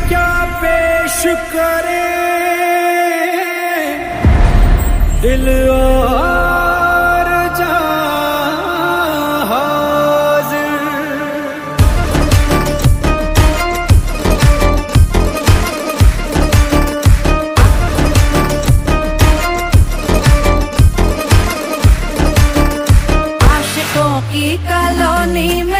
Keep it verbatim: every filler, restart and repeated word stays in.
क्या पेश करे दिल और जान हाजिर। आशिकों की कॉलोनी